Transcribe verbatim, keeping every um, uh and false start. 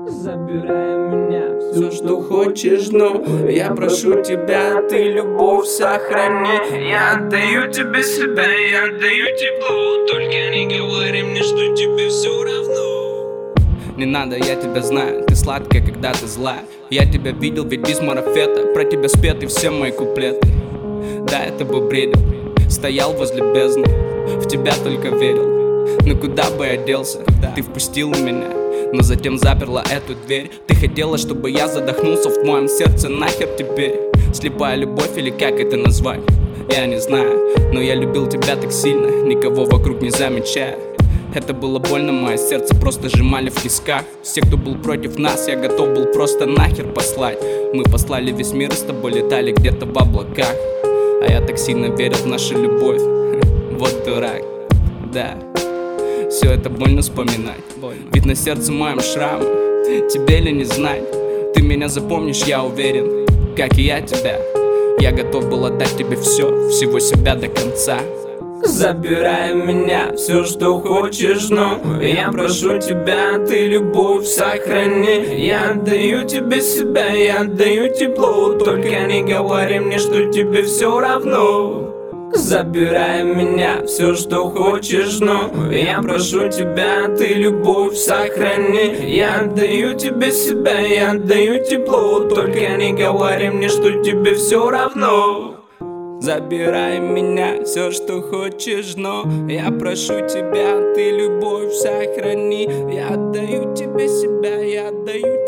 Забирай меня, все, что хочешь, но я прошу тебя, ты любовь сохрани. Я отдаю тебе себя, я отдаю тепло. Только не говори мне, что тебе все равно. Не надо, я тебя знаю, ты сладкая, когда ты злая. Я тебя видел, ведь без марафета, про тебя спеты все мои куплеты. Да, это бы бредил, стоял возле бездны, в тебя только верил. Но куда бы я делся, ты впустила меня, но затем заперла эту дверь. Ты хотела, чтобы я задохнулся в твоем сердце, нахер теперь? Слепая любовь или как это назвать? Я не знаю, но я любил тебя так сильно, никого вокруг не замечая. Это было больно, мое сердце просто сжимали в тисках. Все, кто был против нас, я готов был просто нахер послать. Мы послали весь мир и с тобой летали где-то в облаках. А я так сильно верил в нашу любовь. Вот дурак, да. Все это больно вспоминать, ведь на сердце моем шрам. Тебе ли не знать? Ты меня запомнишь, я уверен, как и я тебя. Я готов был отдать тебе все, всего себя до конца. Забирай меня, все, что хочешь, но я прошу тебя, ты любовь сохрани. Я отдаю тебе себя, я отдаю тепло. Только не говори мне, что тебе все равно. Забирай меня, все, что хочешь, но я прошу тебя, ты любовь сохрани. Я отдаю тебе себя, я отдаю тепло. Только не говори мне, что тебе все равно. Забирай меня, все, что хочешь, но я прошу тебя, ты любовь сохрани. Я отдаю тебе себя, я отдаю